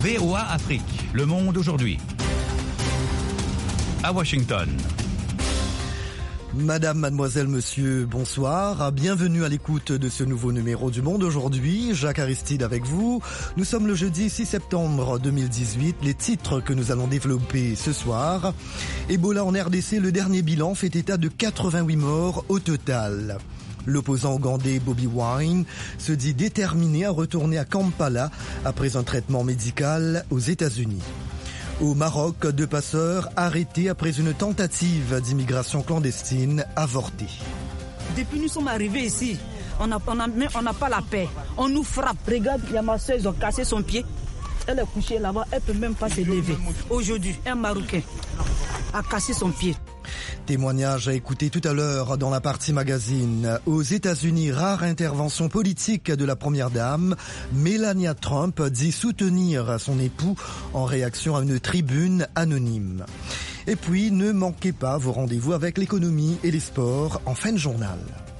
VOA Afrique, le monde aujourd'hui. À Washington. Madame, mademoiselle, monsieur, bonsoir. Bienvenue à l'écoute de ce nouveau numéro du Monde aujourd'hui. Jacques Aristide avec vous. Nous sommes le jeudi 6 septembre 2018. Les titres que nous allons développer ce soir. Ebola en RDC, le dernier bilan fait état de 88 morts au total. L'opposant ougandais Bobi Wine se dit déterminé à retourner à Kampala après un traitement médical aux États-Unis. Au Maroc, 2 passeurs arrêtés après une tentative d'immigration clandestine avortée. Depuis nous sommes arrivés ici, on n'a pas la paix. On nous frappe. Regarde, il y a ma soeur, ils ont cassé son pied. Elle est couchée là-bas, elle ne peut même pas se lever. Aujourd'hui, un Marocain a cassé son pied. Témoignage à écouter tout à l'heure dans la partie magazine. Aux États-Unis, rare intervention politique de la première dame. Melania Trump dit soutenir son époux en réaction à une tribune anonyme. Et puis, ne manquez pas vos rendez-vous avec l'économie et les sports en fin de journal.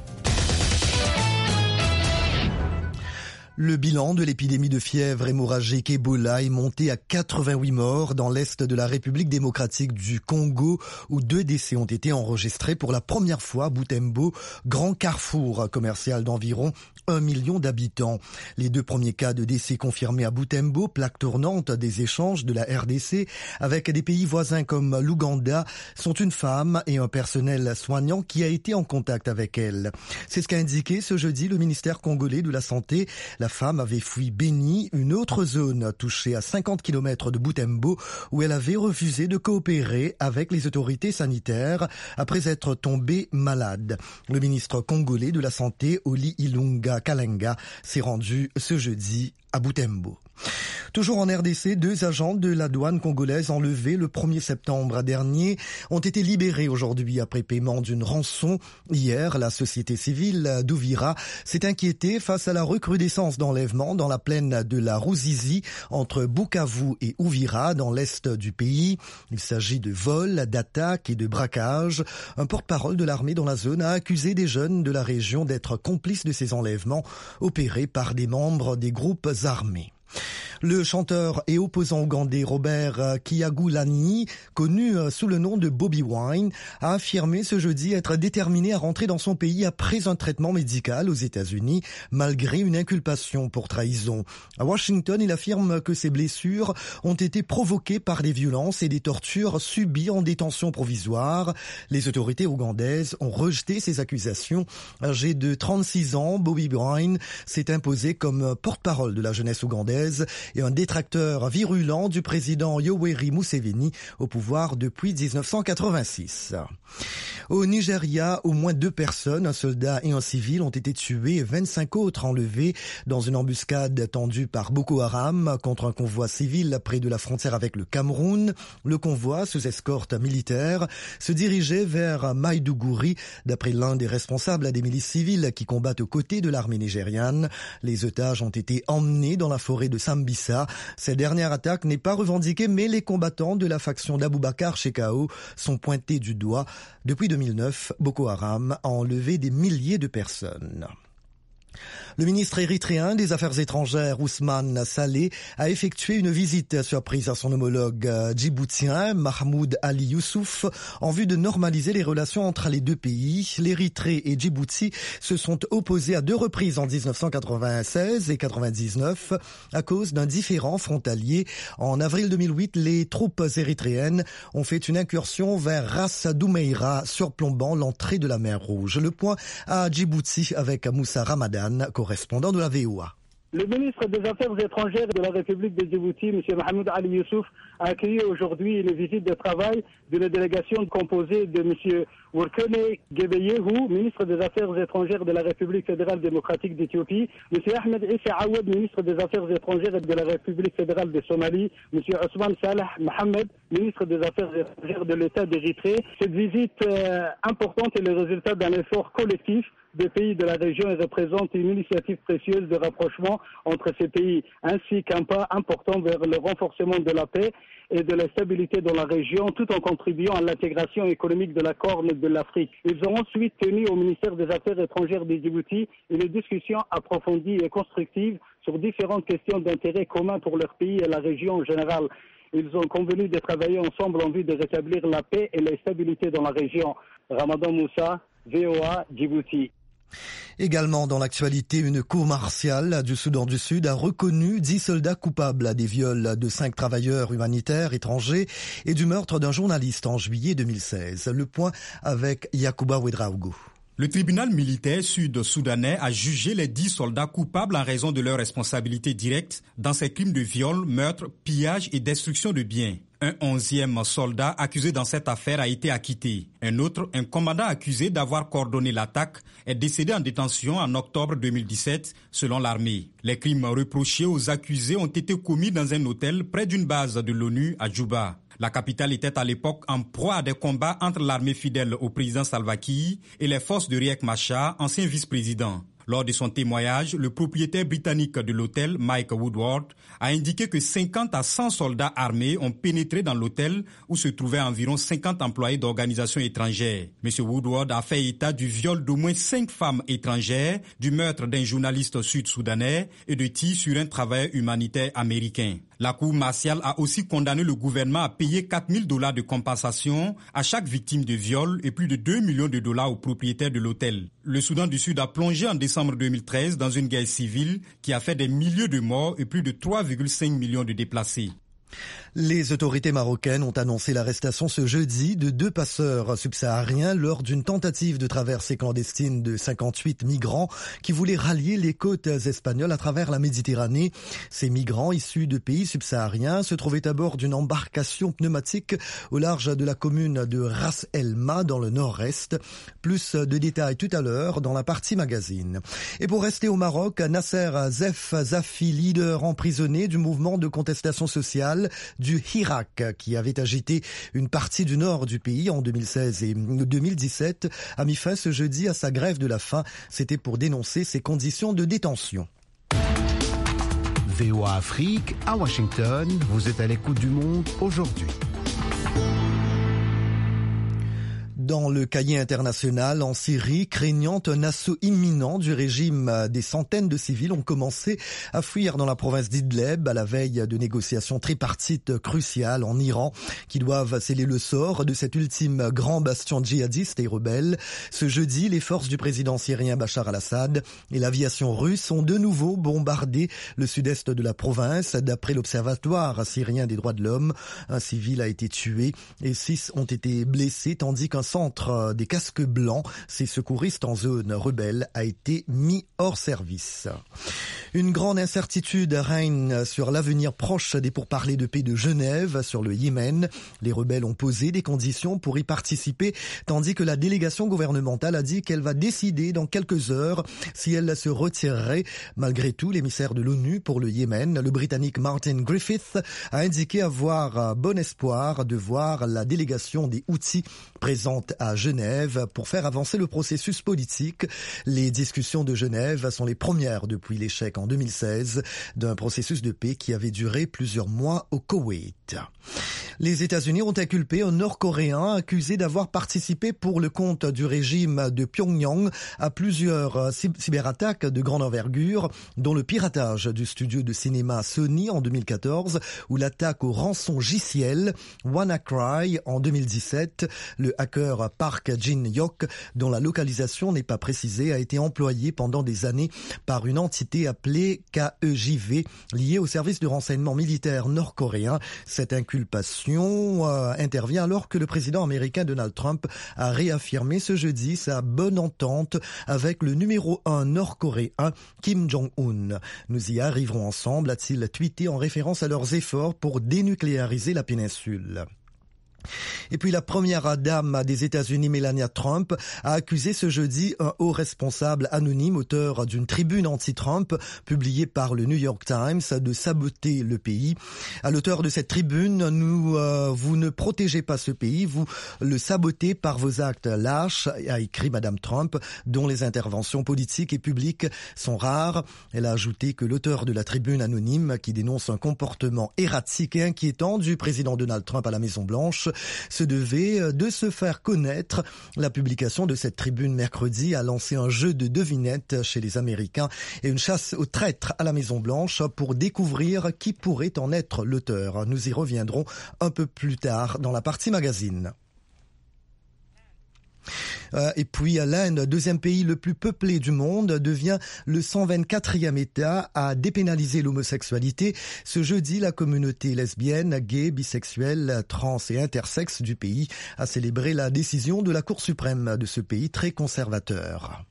Le bilan de l'épidémie de fièvre hémorragique Ebola est monté à 88 morts dans l'est de la République démocratique du Congo, où 2 décès ont été enregistrés pour la première fois à Butembo, grand carrefour commercial d'environ 1 million d'habitants. Les 2 premiers cas de décès confirmés à Butembo, plaque tournante des échanges de la RDC avec des pays voisins comme l'Ouganda, sont une femme et un personnel soignant qui a été en contact avec elle. C'est ce qu'a indiqué ce jeudi le ministère congolais de la Santé. La femme avait fui Beni, une autre zone touchée à 50 km de Butembo, où elle avait refusé de coopérer avec les autorités sanitaires après être tombée malade. Le ministre congolais de la Santé, Oli Ilunga Kalenga, s'est rendu ce jeudi à Butembo. Toujours en RDC, 2 agents de la douane congolaise enlevés le 1er septembre dernier ont été libérés aujourd'hui après paiement d'une rançon. Hier, la société civile d'Ouvira s'est inquiétée face à la recrudescence d'enlèvements dans la plaine de la Ruzizi entre Bukavu et Ouvira dans l'est du pays. Il s'agit de vols, d'attaques et de braquages. Un porte-parole de l'armée dans la zone a accusé des jeunes de la région d'être complices de ces enlèvements opérés par des membres des groupes armés. Le chanteur et opposant ougandais Robert Kyagulanyi, connu sous le nom de Bobi Wine, a affirmé ce jeudi être déterminé à rentrer dans son pays après un traitement médical aux États-Unis, malgré une inculpation pour trahison. À Washington, il affirme que ses blessures ont été provoquées par des violences et des tortures subies en détention provisoire. Les autorités ougandaises ont rejeté ces accusations. Âgé de 36 ans, Bobi Wine s'est imposé comme porte-parole de la jeunesse ougandaise et un détracteur virulent du président Yoweri Museveni au pouvoir depuis 1986. Au Nigeria, au moins 2 personnes, un soldat et un civil, ont été tués et 25 autres enlevés dans une embuscade tendue par Boko Haram contre un convoi civil près de la frontière avec le Cameroun. Le convoi, sous escorte militaire, se dirigeait vers Maïdougouri, d'après l'un des responsables des milices civiles qui combattent aux côtés de l'armée nigériane. Les otages ont été emmenés dans la forêt de Sambisa. Cette dernière attaque n'est pas revendiquée, mais les combattants de la faction d'Aboubacar Shekau sont pointés du doigt. Depuis 2009, Boko Haram a enlevé des milliers de personnes. Le ministre érythréen des Affaires étrangères, Ousmane Saleh, a effectué une visite surprise à son homologue djiboutien, Mahmoud Ali Youssouf, en vue de normaliser les relations entre les 2 pays. L'Érythrée et Djibouti se sont opposés à 2 reprises en 1996 et 1999 à cause d'un différend frontalier. En avril 2008, les troupes érythréennes ont fait une incursion vers Ras Doumeira, surplombant l'entrée de la mer Rouge. Le point à Djibouti avec Moussa Ramadan, correspondant de la VOA. Le ministre des Affaires étrangères de la République de Djibouti, M. Mahmoud Ali Youssouf, a accueilli aujourd'hui une visite de travail d'une délégation composée de M. Workene Gebeyehu, ministre des Affaires étrangères de la République fédérale démocratique d'Éthiopie, M. Ahmed Issa Awad, ministre des Affaires étrangères de la République fédérale de Somalie, M. Ousmane Salah Mohamed, ministre des Affaires étrangères de l'État d'Érythrée. Cette visite importante est le résultat d'un effort collectif des pays de la région et représente une initiative précieuse de rapprochement entre ces pays, ainsi qu'un pas important vers le renforcement de la paix et de la stabilité dans la région, tout en contribuant à l'intégration économique de la Corne de l'Afrique. Ils ont ensuite tenu au ministère des Affaires étrangères de Djibouti une discussion approfondie et constructive sur différentes questions d'intérêt commun pour leur pays et la région en général. Ils ont convenu de travailler ensemble en vue de rétablir la paix et la stabilité dans la région. Ramadan Moussa, VOA, Djibouti. Également dans l'actualité, une cour martiale du Soudan du Sud a reconnu 10 soldats coupables des viols de 5 travailleurs humanitaires étrangers et du meurtre d'un journaliste en juillet 2016. Le point avec Yacouba Ouedraogo. Le tribunal militaire sud-soudanais a jugé les 10 soldats coupables en raison de leur responsabilité directe dans ces crimes de viol, meurtre, pillage et destruction de biens. Un 11e soldat accusé dans cette affaire a été acquitté. Un autre, un commandant accusé d'avoir coordonné l'attaque, est décédé en détention en octobre 2017, selon l'armée. Les crimes reprochés aux accusés ont été commis dans un hôtel près d'une base de l'ONU à Djouba. La capitale était à l'époque en proie à des combats entre l'armée fidèle au président Salva Kiir et les forces de Riek Machar, ancien vice-président. Lors de son témoignage, le propriétaire britannique de l'hôtel, Mike Woodward, a indiqué que 50 à 100 soldats armés ont pénétré dans l'hôtel où se trouvaient environ 50 employés d'organisations étrangères. M. Woodward a fait état du viol d'au moins 5 femmes étrangères, du meurtre d'un journaliste sud-soudanais et de tirs sur un travailleur humanitaire américain. La Cour martiale a aussi condamné le gouvernement à payer $4,000 de compensation à chaque victime de viol et plus de $2 millions aux propriétaires de l'hôtel. Le Soudan du Sud a plongé en décembre 2013 dans une guerre civile qui a fait des milliers de morts et plus de 3,5 millions de déplacés. Les autorités marocaines ont annoncé l'arrestation ce jeudi de 2 passeurs subsahariens lors d'une tentative de traversée clandestine de 58 migrants qui voulaient rallier les côtes espagnoles à travers la Méditerranée. Ces migrants issus de pays subsahariens se trouvaient à bord d'une embarcation pneumatique au large de la commune de Ras El Ma dans le nord-est. Plus de détails tout à l'heure dans la partie magazine. Et pour rester au Maroc, Nasser Zafi, leader emprisonné du mouvement de contestation sociale du Hirak, qui avait agité une partie du nord du pays en 2016 et 2017, a mis fin ce jeudi à sa grève de la faim. C'était pour dénoncer ses conditions de détention. VOA Afrique, à Washington, vous êtes à l'écoute du monde aujourd'hui. Dans le cahier international, en Syrie, craignant un assaut imminent du régime, des centaines de civils ont commencé à fuir dans la province d'Idlib à la veille de négociations tripartites cruciales en Iran qui doivent sceller le sort de cet ultime grand bastion djihadiste et rebelle. Ce jeudi, les forces du président syrien Bachar al-Assad et l'aviation russe ont de nouveau bombardé le sud-est de la province. D'après l'Observatoire syrien des droits de l'homme, un civil a été tué et 6 ont été blessés, tandis qu'un centre des casques blancs, ces secouristes en zone rebelle, a été mis hors service. Une grande incertitude règne sur l'avenir proche des pourparlers de paix de Genève sur le Yémen. Les rebelles ont posé des conditions pour y participer, tandis que la délégation gouvernementale a dit qu'elle va décider dans quelques heures si elle se retirerait. Malgré tout, l'émissaire de l'ONU pour le Yémen, le Britannique Martin Griffiths, a indiqué avoir bon espoir de voir la délégation des Houthis présente à Genève pour faire avancer le processus politique. Les discussions de Genève sont les premières depuis l'échec en 2016 d'un processus de paix qui avait duré plusieurs mois au Koweït. Les États-Unis ont inculpé un Nord-Coréen accusé d'avoir participé pour le compte du régime de Pyongyang à plusieurs cyberattaques de grande envergure, dont le piratage du studio de cinéma Sony en 2014 ou l'attaque au rançongiciel WannaCry en 2017. Le hacker Park Jin-hyuk, dont la localisation n'est pas précisée, a été employé pendant des années par une entité appelée KEJV, liée au service de renseignement militaire nord-coréen. Cette inculpation intervient alors que le président américain Donald Trump a réaffirmé ce jeudi sa bonne entente avec le numéro 1 nord-coréen Kim Jong-un. Nous y arriverons ensemble, a-t-il tweeté en référence à leurs efforts pour dénucléariser la péninsule. Et puis la première dame des États-Unis, Melania Trump, a accusé ce jeudi un haut responsable anonyme, auteur d'une tribune anti-Trump publiée par le New York Times, de saboter le pays. À l'auteur de cette tribune, vous ne protégez pas ce pays, vous le sabotez par vos actes lâches, a écrit Madame Trump, dont les interventions politiques et publiques sont rares. Elle a ajouté que l'auteur de la tribune anonyme, qui dénonce un comportement erratique et inquiétant du président Donald Trump à la Maison-Blanche, se devait de se faire connaître. La publication de cette tribune mercredi a lancé un jeu de devinettes chez les Américains et une chasse aux traîtres à la Maison-Blanche pour découvrir qui pourrait en être l'auteur. Nous y reviendrons un peu plus tard dans la partie magazine. Et puis l'Inde, deuxième pays le plus peuplé du monde, devient le 124e État à dépénaliser l'homosexualité. Ce jeudi, la communauté lesbienne, gay, bisexuelle, trans et intersexe du pays a célébré la décision de la Cour suprême de ce pays très conservateur.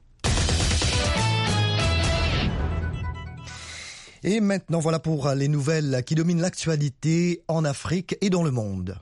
Et maintenant, voilà pour les nouvelles qui dominent l'actualité en Afrique et dans le monde.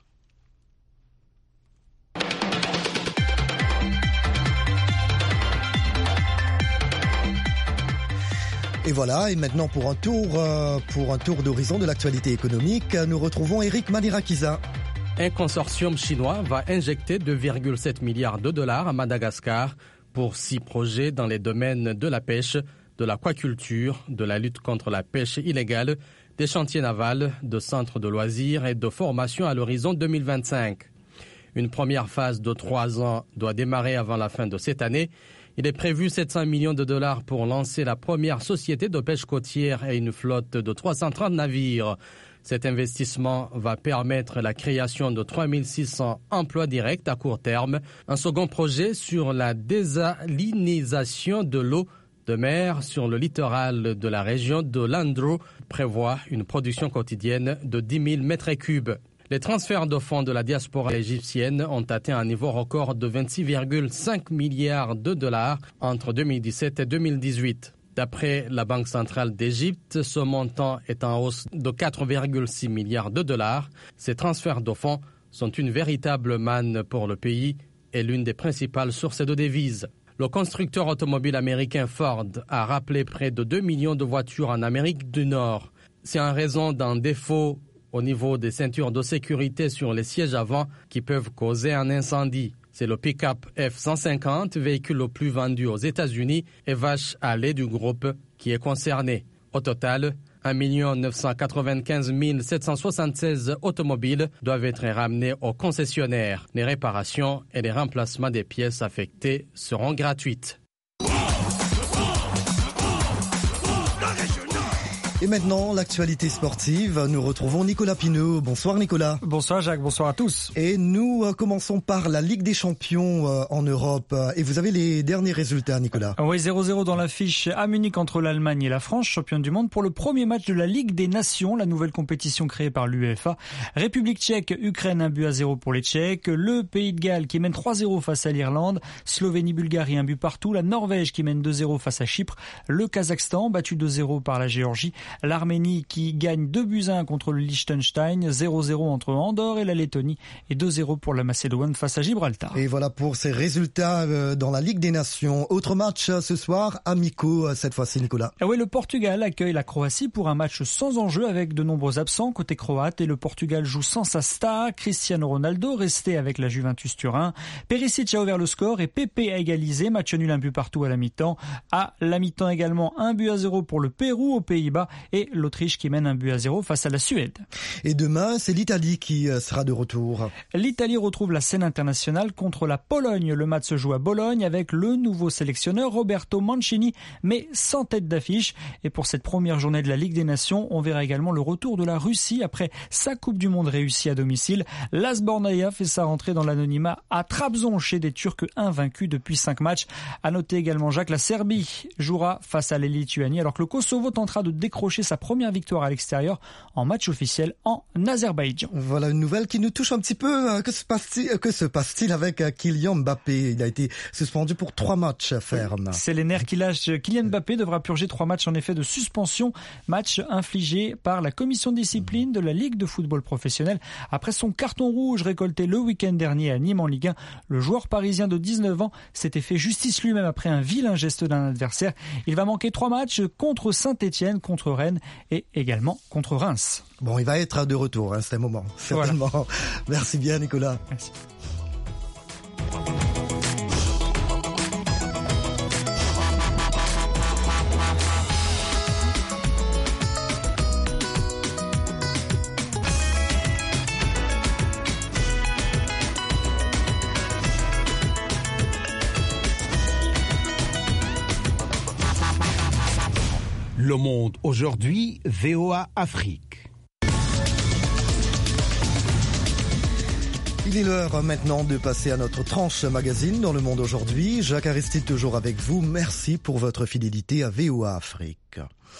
Et voilà, et maintenant pour un tour d'horizon de l'actualité économique, nous retrouvons Eric Madirakiza. Un consortium chinois va injecter 2,7 milliards de dollars à Madagascar pour 6 projets dans les domaines de la pêche, de l'aquaculture, de la lutte contre la pêche illégale, des chantiers navals, de centres de loisirs et de formation à l'horizon 2025. Une première phase de 3 ans doit démarrer avant la fin de cette année. Il est prévu 700 millions de dollars pour lancer la première société de pêche côtière et une flotte de 330 navires. Cet investissement va permettre la création de 3600 emplois directs à court terme. Un second projet sur la désalinisation de l'eau de mer sur le littoral de la région de Landro prévoit une production quotidienne de 10 000 mètres cubes. Les transferts de fonds de la diaspora égyptienne ont atteint un niveau record de 26,5 milliards de dollars entre 2017 et 2018. D'après la Banque centrale d'Égypte, ce montant est en hausse de 4,6 milliards de dollars. Ces transferts de fonds sont une véritable manne pour le pays et l'une des principales sources de devises. Le constructeur automobile américain Ford a rappelé près de 2 millions de voitures en Amérique du Nord. C'est en raison d'un défaut au niveau des ceintures de sécurité sur les sièges avant qui peuvent causer un incendie. C'est le pick-up F-150, véhicule le plus vendu aux États-Unis, et vache à lait du groupe qui est concerné. Au total, 1 995 776 automobiles doivent être ramenés aux concessionnaires. Les réparations et les remplacements des pièces affectées seront gratuites. Et maintenant, l'actualité sportive, nous retrouvons Nicolas Pineau. Bonsoir Nicolas. Bonsoir Jacques, bonsoir à tous. Et nous commençons par la Ligue des Champions en Europe. Et vous avez les derniers résultats, Nicolas. Oui, 0-0 dans l'affiche à Munich entre l'Allemagne et la France, championne du monde, pour le premier match de la Ligue des Nations, la nouvelle compétition créée par l'UEFA. République tchèque, Ukraine, 1-0 pour les Tchèques. Le Pays de Galles qui mène 3-0 face à l'Irlande. Slovénie, Bulgarie, 1 partout. La Norvège qui mène 2-0 face à Chypre. Le Kazakhstan, battu 2-0 par la Géorgie. L'Arménie qui gagne 2-1 contre le Liechtenstein, 0-0 entre Andorre et la Lettonie et 2-0 pour la Macédoine face à Gibraltar. Et voilà pour ces résultats dans la Ligue des Nations. Autre match ce soir, amicaux cette fois-ci, Nicolas. Et oui, le Portugal accueille la Croatie pour un match sans enjeu avec de nombreux absents côté croate et le Portugal joue sans sa star, Cristiano Ronaldo, resté avec la Juventus Turin. Perisic a ouvert le score et Pepe a égalisé, match nul 1 partout à la mi-temps. À la mi-temps également 1-0 pour le Pérou aux Pays-Bas et l'Autriche qui mène 1-0 face à la Suède. Et demain, c'est l'Italie qui sera de retour. L'Italie retrouve la scène internationale contre la Pologne. Le match se joue à Bologne avec le nouveau sélectionneur Roberto Mancini, mais sans tête d'affiche. Et pour cette première journée de la Ligue des Nations, on verra également le retour de la Russie après sa Coupe du Monde réussie à domicile. L'AS Bornaia fait sa rentrée dans l'anonymat à Trabzon chez des Turcs invaincus depuis 5 matchs. À noter également, Jacques, la Serbie jouera face à la Lituanie alors que le Kosovo tentera de décrocher décroché sa première victoire à l'extérieur en match officiel en Azerbaïdjan. Voilà une nouvelle qui nous touche un petit peu. Que se passe-t-il avec Kylian Mbappé? Il a été suspendu pour 3 matchs fermes. C'est les nerfs qui lâchent. Kylian Mbappé devra purger 3 matchs en effet de suspension. Match infligé par la commission de discipline de la Ligue de football professionnel. Après son carton rouge récolté le week-end dernier à Nîmes en Ligue 1, le joueur parisien de 19 ans s'était fait justice lui-même après un vilain geste d'un adversaire. Il va manquer 3 matchs contre Saint-Etienne, contre Rennes et également contre Reims. Bon, il va être de retour, c'est un moment, certainement. Voilà. Merci bien, Nicolas. Merci. Le Monde aujourd'hui, VOA Afrique. Il est l'heure maintenant de passer à notre tranche magazine dans Le Monde aujourd'hui. Jacques Aristide toujours avec vous. Merci pour votre fidélité à VOA Afrique.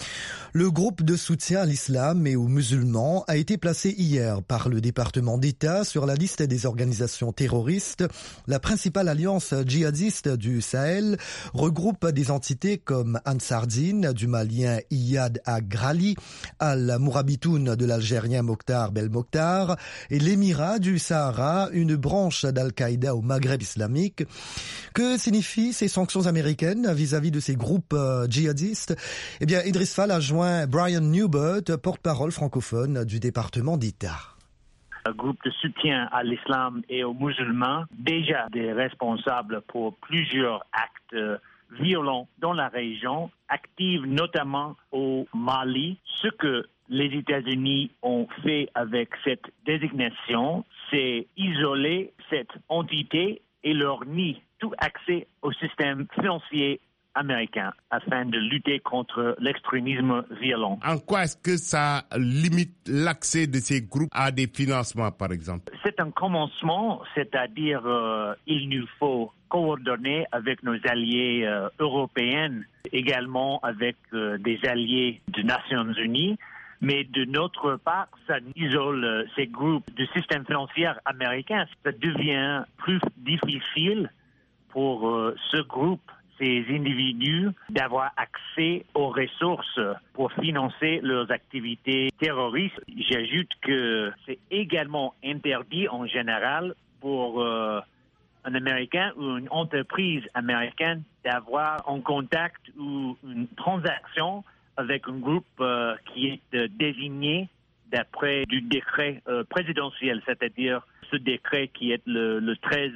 Le groupe de soutien à l'islam et aux musulmans a été placé hier par le département d'État sur la liste des organisations terroristes. La principale alliance djihadiste du Sahel regroupe des entités comme Ansar Dine du Malien Iyad Agrali, Al-Mourabitoun de l'Algérien Mokhtar Belmokhtar et l'Émirat du Sahara, une branche d'Al-Qaïda au Maghreb islamique. Que signifient ces sanctions américaines vis-à-vis de ces groupes djihadistes? Eh bien, Idriss Fall a joint Brian Newbert, porte-parole francophone du département d'État. Un groupe de soutien à l'islam et aux musulmans, déjà des responsables pour plusieurs actes violents dans la région, active notamment au Mali. Ce que les États-Unis ont fait avec cette désignation, c'est isoler cette entité et leur nier tout accès au système financier américain afin de lutter contre l'extrémisme violent. En quoi est-ce que ça limite l'accès de ces groupes à des financements, par exemple? C'est un commencement, c'est-à-dire il nous faut coordonner avec nos alliés européens, également avec des alliés des Nations Unies. Mais de notre part, ça isole ces groupes du système financier américain. Ça devient plus difficile pour ce groupe, ces individus, d'avoir accès aux ressources pour financer leurs activités terroristes. J'ajoute que c'est également interdit en général pour un Américain ou une entreprise américaine d'avoir un contact ou une transaction avec un groupe qui est désigné d'après du décret présidentiel, c'est-à-dire ce décret qui est le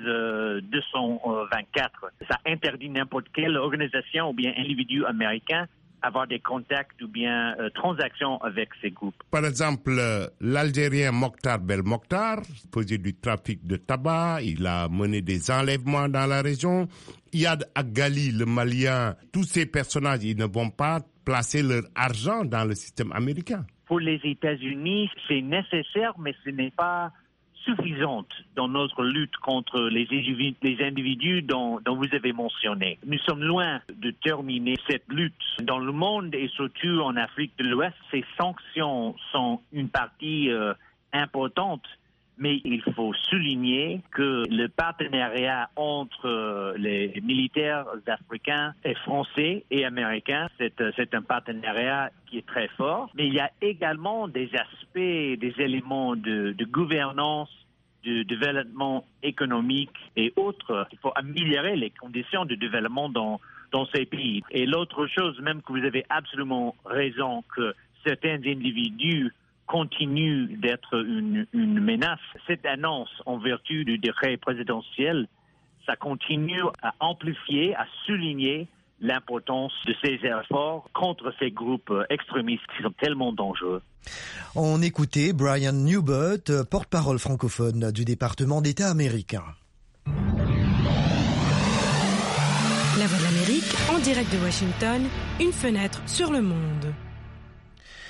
13-224. Ça interdit n'importe quelle organisation ou bien individu américain avoir des contacts ou bien transactions avec ces groupes. Par exemple, l'Algérien Mokhtar Belmokhtar faisait du trafic de tabac, il a mené des enlèvements dans la région. Iyad Agrali, le Malien, tous ces personnages, ils ne vont pas placer leur argent dans le système américain. Pour les États-Unis, c'est nécessaire, mais ce n'est pas suffisante dans notre lutte contre les individus dont vous avez mentionné. Nous sommes loin de terminer cette lutte. Dans le monde et surtout en Afrique de l'Ouest, ces sanctions sont une partie importante, mais il faut souligner que le partenariat entre les militaires africains et français et américains, c'est un partenariat qui est très fort. Mais il y a également des aspects, des éléments de gouvernance, de développement économique et autres. Il faut améliorer les conditions de développement dans ces pays. Et l'autre chose, même que vous avez absolument raison, que certains individus continue d'être une menace. Cette annonce, en vertu du décret présidentiel, ça continue à amplifier, à souligner l'importance de ces efforts contre ces groupes extrémistes qui sont tellement dangereux. On écoutait Brian Newbert, porte-parole francophone du département d'État américain. La Voix de l'Amérique, en direct de Washington, une fenêtre sur le monde.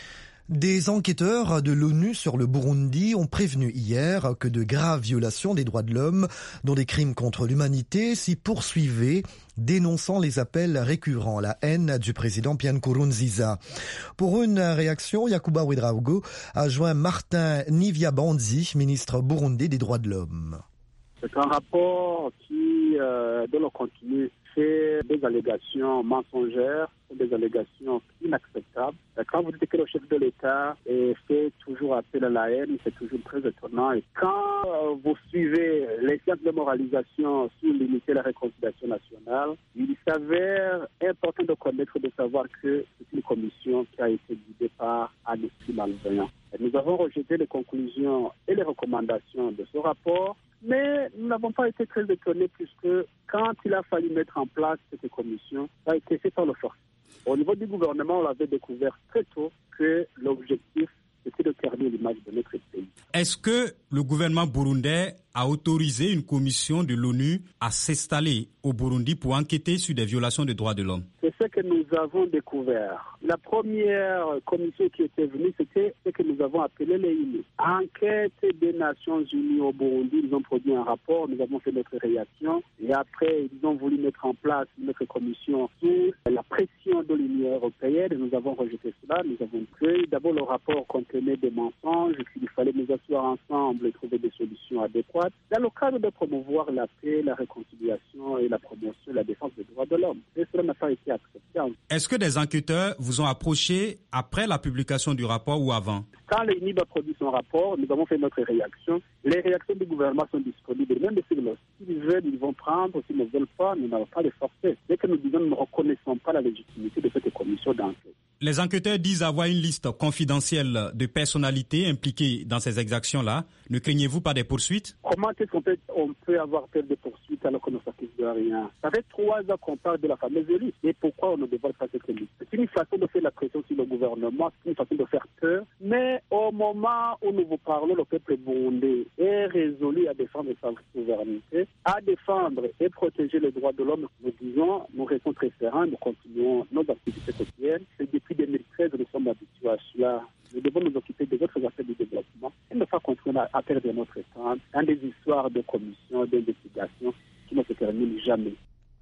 Des enquêteurs de l'ONU sur le Burundi ont prévenu hier que de graves violations des droits de l'homme, dont des crimes contre l'humanité, s'y poursuivaient, dénonçant les appels récurrents à la haine du président Pierre Nkurunziza. Pour une réaction, Yacouba Ouedraogo a joint Martin Nivyabandi, ministre burundais des droits de l'homme. C'est un rapport qui, dans le contenu, fait des allégations mensongères, des allégations inacceptables. Quand vous dites que le chef de l'État fait toujours appel à la haine, c'est toujours très étonnant. Et quand vous suivez les séances de moralisation sur l'unité et la réconciliation nationale, il s'avère important de connaître, de savoir que c'est une commission qui a été guidée par un esprit malveillant. Et nous avons rejeté les conclusions et les recommandations de ce rapport, mais nous n'avons pas été très étonnés puisque quand il a fallu mettre en place cette commission, ça a été fait par le force. Au niveau du gouvernement, on avait découvert très tôt que l'objectif, c'était de terminer l'image de notre pays. Est-ce que le gouvernement burundais a autorisé une commission de l'ONU à s'installer au Burundi pour enquêter sur des violations des droits de l'homme? C'est ce que nous avons découvert. La première commission qui était venue, c'était ce que nous avons appelé les INU. Enquête des Nations Unies au Burundi, ils ont produit un rapport, nous avons fait notre réaction et après ils ont voulu mettre en place notre commission sous la pression de l'Union européenne et nous avons rejeté cela. Nous avons créé d'abord le rapport contenait des mensonges, qu'il fallait nous asseoir ensemble et trouver des solutions adéquates dans le cadre de promouvoir la paix, la réconciliation et la promotion, la défense des droits de l'homme. Et cela n'a pas été accepté. Est-ce que des enquêteurs vous ont approché après la publication du rapport ou avant? Quand l'INIB a produit son rapport, nous avons fait notre réaction. Les réactions du gouvernement sont disponibles. Même s'ils veulent, ils vont prendre. S'ils ne veulent pas, nous n'allons pas les forcer. Dès que nous disons, nous ne reconnaissons pas la légitimité de cette commission d'enquête. Les enquêteurs disent avoir une liste confidentielle de personnalités impliquées dans ces exactions-là. Ne craignez-vous pas des poursuites? Comment est-ce qu'on peut avoir peur de poursuites alors qu'on ne s'accuse de rien? Ça fait 3 ans qu'on parle de la fameuse liste. Et pourquoi on ne dévoile pas cette liste? C'est une façon de faire la pression sur le gouvernement, c'est une façon de faire peur. Mais au moment où nous vous parlons, le peuple burundais est résolu à défendre sa souveraineté, à défendre et protéger les droits de l'homme. Nous disons, nous restons très sereins, nous continuons nos activités quotidiennes. Et depuis 2013, nous sommes habitués à cela. Nous devons nous occuper des autres aspects du développement et ne pas continuer à perdre notre temps dans des histoires de commissions, d'investigations qui ne se terminent jamais.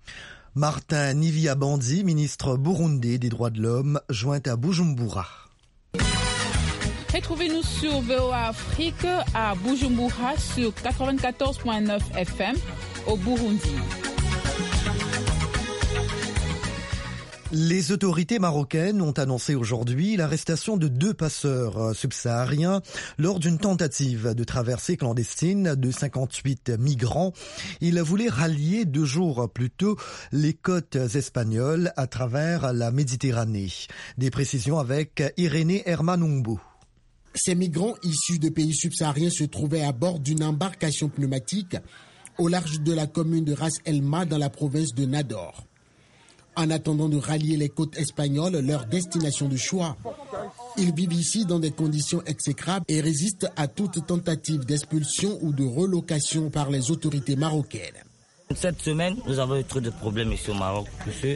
Martin Nivyabandi, ministre burundais des droits de l'homme, joint à Bujumbura. Retrouvez-nous sur VOA Afrique à Bujumbura sur 94.9 FM au Burundi. Les autorités marocaines ont annoncé aujourd'hui l'arrestation de 2 passeurs subsahariens lors d'une tentative de traversée clandestine de 58 migrants. Ils voulaient rallier 2 jours plus tôt les côtes espagnoles à travers la Méditerranée. Des précisions avec Irénée Hermanumbo. Ces migrants issus de pays subsahariens se trouvaient à bord d'une embarcation pneumatique au large de la commune de Ras Elma dans la province de Nador. En attendant de rallier les côtes espagnoles, leur destination de choix, ils vivent ici dans des conditions exécrables et résistent à toute tentative d'expulsion ou de relocation par les autorités marocaines. Cette semaine, nous avons eu trop de problèmes ici au Maroc.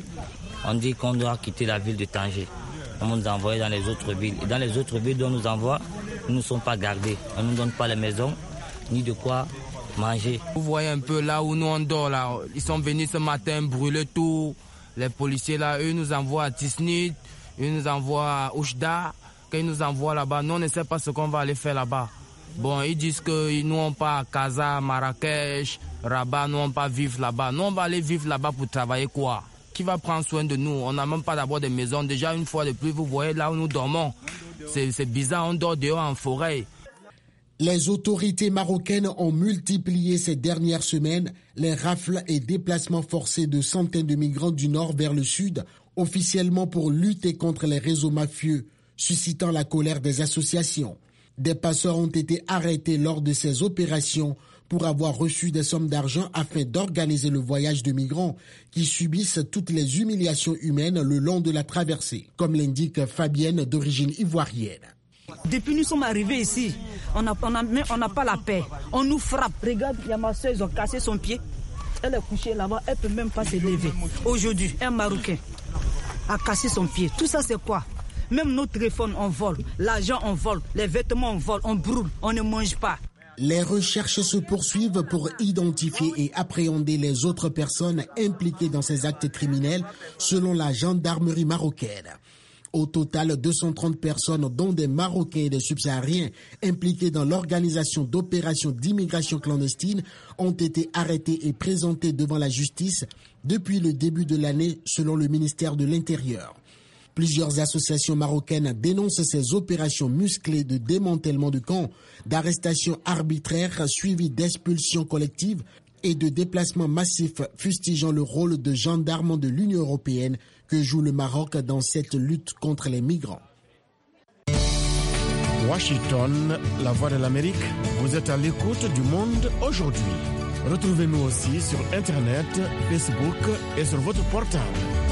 On dit qu'on doit quitter la ville de Tanger. On nous envoie dans les autres villes. Et dans les autres villes dont on nous envoie, nous ne sommes pas gardés. On ne nous donne pas les maisons, ni de quoi manger. Vous voyez un peu là où nous on dort, là. Ils sont venus ce matin brûler tout. Les policiers là, eux nous envoient à Tisnit, eux nous envoient à Oujda. Quand ils nous envoient là-bas, nous on ne sait pas ce qu'on va aller faire là-bas. Bon, ils disent que nous on pas à Casa, Marrakech, Rabat, nous on pas vivre là-bas. Nous on va aller vivre là-bas pour travailler quoi? Qui va prendre soin de nous? On n'a même pas d'abord de maison. Déjà une fois de plus, vous voyez là où nous dormons. C'est bizarre, on dort dehors en forêt. Les autorités marocaines ont multiplié ces dernières semaines les rafles et déplacements forcés de centaines de migrants du nord vers le sud, officiellement pour lutter contre les réseaux mafieux, suscitant la colère des associations. Des passeurs ont été arrêtés lors de ces opérations pour avoir reçu des sommes d'argent afin d'organiser le voyage de migrants qui subissent toutes les humiliations humaines le long de la traversée, comme l'indique Fabienne d'origine ivoirienne. Depuis nous sommes arrivés ici, on n'a pas la paix. On nous frappe. Regarde, il y a ma soeur, ils ont cassé son pied. Elle est couchée là-bas, elle ne peut même pas se lever. Aujourd'hui, un Marocain a cassé son pied. Tout ça, c'est quoi? Même nos téléphones, on vole. L'argent, on vole. Les vêtements, on vole. On brûle. On ne mange pas. Les recherches se poursuivent pour identifier et appréhender les autres personnes impliquées dans ces actes criminels, selon la gendarmerie marocaine. Au total, 230 personnes, dont des Marocains et des subsahariens impliqués dans l'organisation d'opérations d'immigration clandestine, ont été arrêtées et présentées devant la justice depuis le début de l'année, selon le ministère de l'Intérieur. Plusieurs associations marocaines dénoncent ces opérations musclées de démantèlement de camps, d'arrestations arbitraires suivies d'expulsions collectives et de déplacements massifs, fustigeant le rôle de gendarme de l'Union européenne que joue le Maroc dans cette lutte contre les migrants. Washington, la voix de l'Amérique, vous êtes à l'écoute du monde aujourd'hui. Retrouvez-nous aussi sur Internet, Facebook et sur votre portable.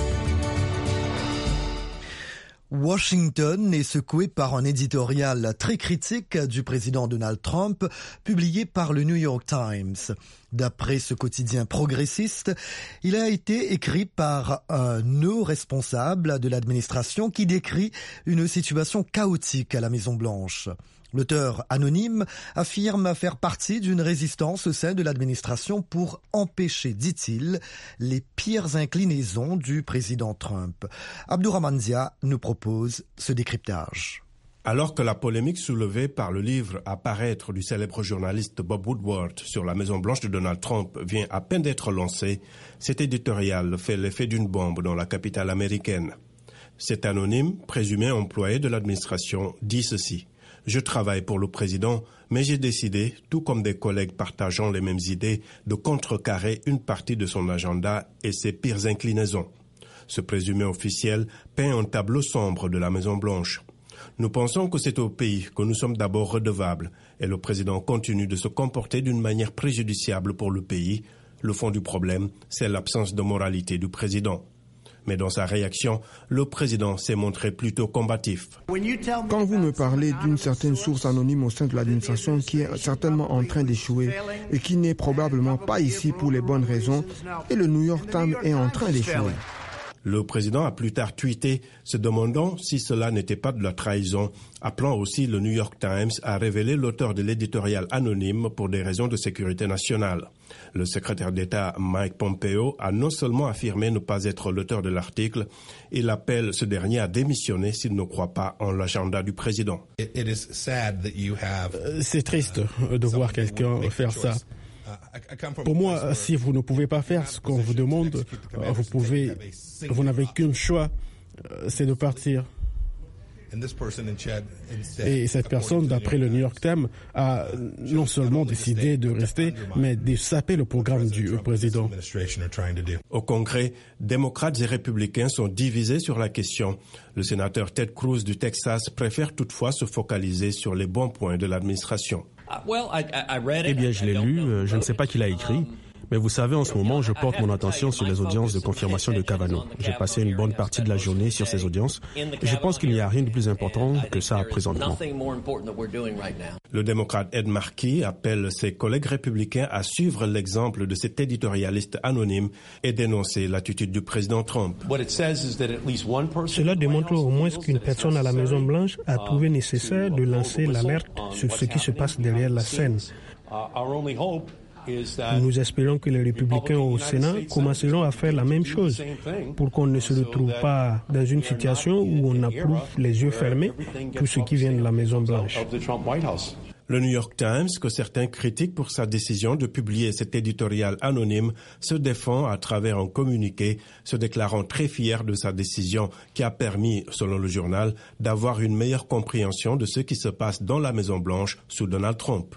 Washington est secoué par un éditorial très critique du président Donald Trump, publié par le New York Times. D'après ce quotidien progressiste, il a été écrit par un haut responsable de l'administration qui décrit une situation chaotique à la Maison-Blanche. L'auteur anonyme affirme faire partie d'une résistance au sein de l'administration pour empêcher, dit-il, les pires inclinaisons du président Trump. Abdourahmane Dia nous propose ce décryptage. Alors que la polémique soulevée par le livre à paraître du célèbre journaliste Bob Woodward sur la Maison-Blanche de Donald Trump vient à peine d'être lancé, cet éditorial fait l'effet d'une bombe dans la capitale américaine. Cet anonyme, présumé employé de l'administration, dit ceci. « Je travaille pour le président, mais j'ai décidé, tout comme des collègues partageant les mêmes idées, de contrecarrer une partie de son agenda et ses pires inclinaisons. » Ce présumé officiel peint un tableau sombre de la Maison-Blanche. Nous pensons que c'est au pays que nous sommes d'abord redevables et le président continue de se comporter d'une manière préjudiciable pour le pays. Le fond du problème, c'est l'absence de moralité du président. Mais dans sa réaction, le président s'est montré plutôt combatif. Quand vous me parlez d'une certaine source anonyme au sein de l'administration qui est certainement en train d'échouer et qui n'est probablement pas ici pour les bonnes raisons, et le New York Times est en train d'échouer. Le président a plus tard tweeté, se demandant si cela n'était pas de la trahison, appelant aussi le New York Times à révéler l'auteur de l'éditorial anonyme pour des raisons de sécurité nationale. Le secrétaire d'État Mike Pompeo a non seulement affirmé ne pas être l'auteur de l'article, il appelle ce dernier à démissionner s'il ne croit pas en l'agenda du président. C'est triste de voir quelqu'un faire ça. Pour moi, si vous ne pouvez pas faire ce qu'on vous demande, vous n'avez qu'un choix, c'est de partir. Et cette personne, d'après le New York Times, a non seulement décidé de rester, mais de saper le programme du président. Au Congrès, démocrates et républicains sont divisés sur la question. Le sénateur Ted Cruz du Texas préfère toutefois se focaliser sur les bons points de l'administration. Eh bien, je l'ai lu, je ne sais pas qui l'a écrit. Mais vous savez, en ce moment, je porte mon attention sur les audiences de confirmation de Kavanaugh. J'ai passé une bonne partie de la journée sur ces audiences et je pense qu'il n'y a rien de plus important que ça présentement. Le démocrate Ed Markey appelle ses collègues républicains à suivre l'exemple de cet éditorialiste anonyme et dénoncer l'attitude du président Trump. Cela démontre au moins qu'une personne à la Maison-Blanche a trouvé nécessaire de lancer l'alerte sur ce qui se passe derrière la scène. Nous espérons que les républicains au Sénat commenceront à faire la même chose pour qu'on ne se retrouve pas dans une situation où on approuve les yeux fermés tout ce qui vient de la Maison-Blanche. Le New York Times, que certains critiquent pour sa décision de publier cet éditorial anonyme, se défend à travers un communiqué, se déclarant très fier de sa décision qui a permis, selon le journal, d'avoir une meilleure compréhension de ce qui se passe dans la Maison-Blanche sous Donald Trump.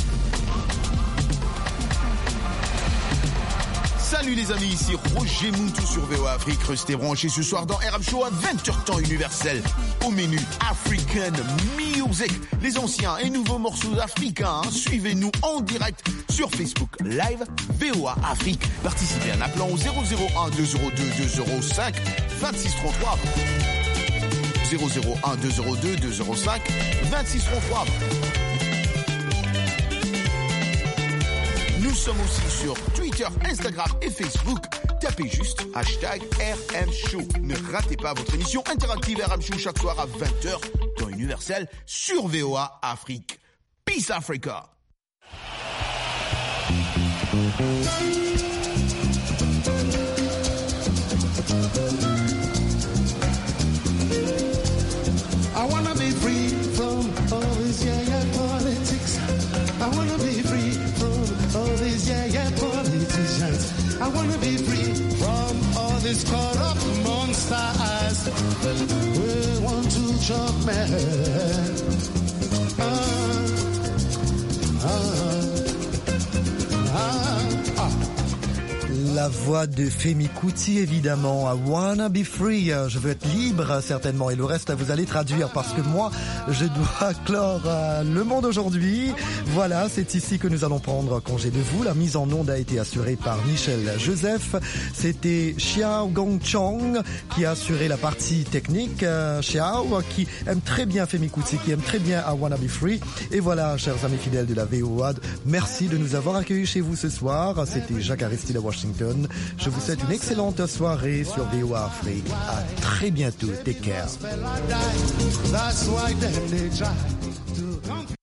Salut les amis, ici Roger Moutou sur VOA Afrique. Restez branchés ce soir dans RM Show à 20h temps universel. Au menu African Music, les anciens et nouveaux morceaux africains. Suivez-nous en direct sur Facebook Live VOA Afrique. Participez en appelant au 001 202 205 2633. 001 202 205 2633. Nous sommes aussi sur Twitter, Instagram et Facebook. Tapez juste #RM Show. Ne ratez pas votre émission interactive RM Show chaque soir à 20h dans Universel sur VOA Afrique. Peace Africa. I wanna be free from all this politics. I wanna be free from all these politicians. I wanna be free from all these corrupt monsters. We want to chop man. La voix de Femi Kuti, évidemment, I wanna be free, je veux être libre, certainement, et le reste, vous allez traduire, parce que moi, je dois clore le monde aujourd'hui. Voilà, c'est ici que nous allons prendre congé de vous. La mise en onde a été assurée par Michel Joseph. C'était Xiao Gongchong qui a assuré la partie technique. Xiao, qui aime très bien Femi Kuti, qui aime très bien I wanna be free. Et voilà, chers amis fidèles de la VOA, merci de nous avoir accueillis chez vous ce soir. C'était Jacques Aristide à Washington. Je vous souhaite une excellente soirée sur VOA Afrique. À très bientôt. Take care.